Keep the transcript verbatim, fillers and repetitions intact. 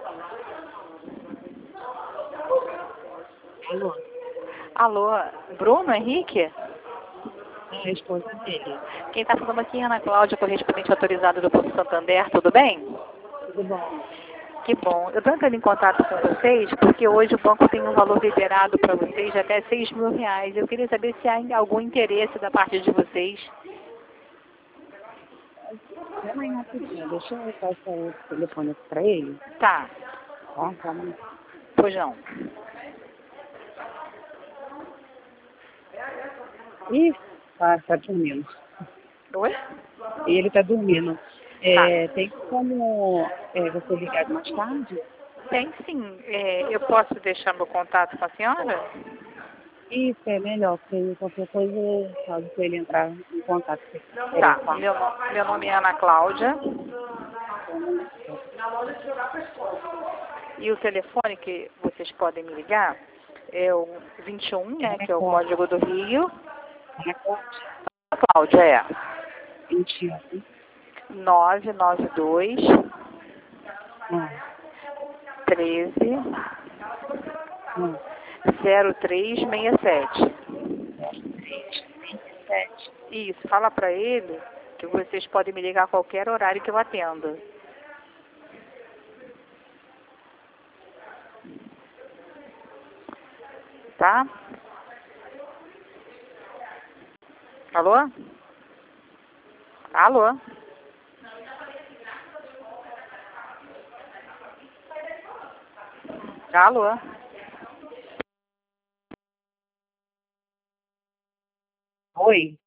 Alô? Alô, Bruno Henrique? É a esposa dele. Quem está falando aqui é Ana Cláudia, correspondente autorizada do Banco Santander, tudo bem? Tudo bom? Que bom. Eu estou entrando em contato com vocês porque hoje o banco tem um valor liberado para vocês de até seis mil reais. Eu queria saber se há algum interesse da parte de vocês. Calma aí rapidinho, deixa eu passar o telefone aqui pra ele. Tá, Tá, calma aí. pois não. Ih, tá, tá dormindo. Oi? Ele tá dormindo. Tá. É, tem como é, você ligar mais tarde? Tem sim. É, eu posso deixar meu contato com a senhora? Isso, é melhor, porque qualquer coisa, caso ele entrar em contato com ele, Tá. tá? Meu, no- meu nome é Ana Cláudia. E o telefone que vocês podem me ligar é o vinte e um, né, que é o código do Rio. Ana Cláudia, é. vinte e um. nove nove dois, Não, treze, não. zero três seis sete. Sete. Isso, fala pra ele que vocês podem me ligar a qualquer horário que eu atenda. Tá? Alô? Alô? Alô? Oi?